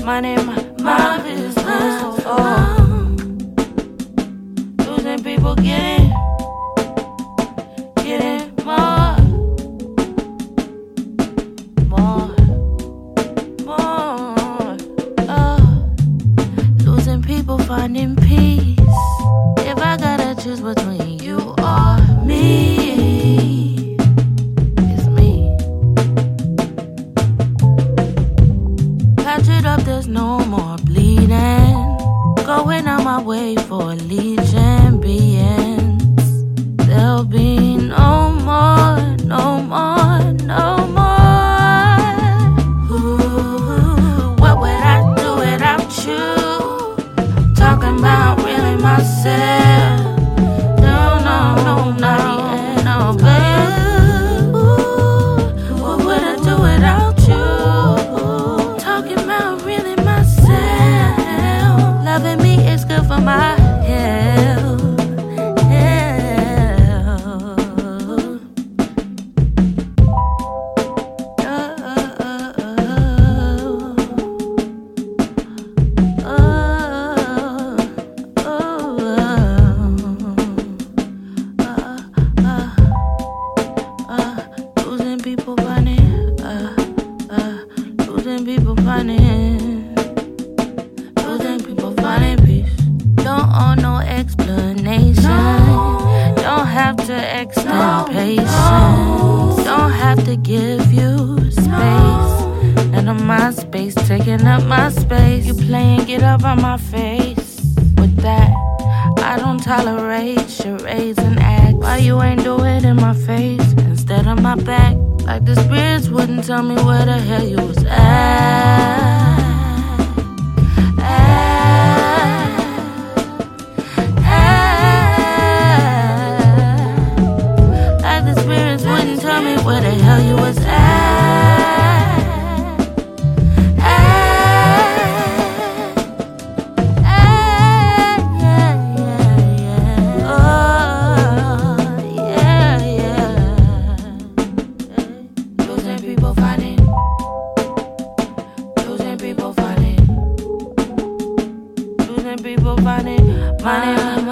my business. Losing people, getting more. Losing people, finding peace. If I gotta choose between you or me, it's me. Patch it up, there's no more bleeding. Going out my way for legion beings. There'll be no more, no more, no more. Ooh, what would I do without you? Talking about really myself. No, babe. Ooh, what would I do without you? Talking about really myself. Loving me is good for my health. Losing people running, losing people running, losing people finding peace. Don't owe no explanation. Don't have to extend patience. Don't have to give you space. None of my space taking up my space. You play and get up on my face. With that, I don't tolerate charades and acts. Why you ain't do it in my face instead of my back? Like the spirits wouldn't tell me where the hell you was at. Like the spirits wouldn't tell me where the hell you was at. Losing people finding money.